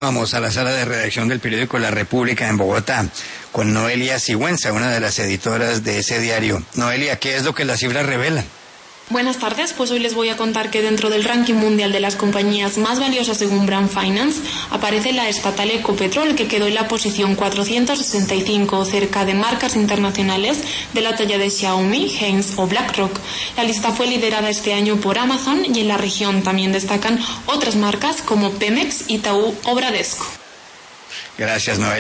Vamos a la sala de redacción del periódico La República en Bogotá con Noelia Sigüenza, una de las editoras de ese diario. Noelia, ¿qué es lo que las cifras revelan? Buenas tardes, pues hoy les voy a contar que dentro del ranking mundial de las compañías más valiosas según Brand Finance aparece la estatal Ecopetrol, que quedó en la posición 465, cerca de marcas internacionales de la talla de Xiaomi, Heinz o BlackRock. La lista fue liderada este año por Amazon y en la región también destacan otras marcas como Pemex, Itaú o Bradesco. Gracias, Noelia.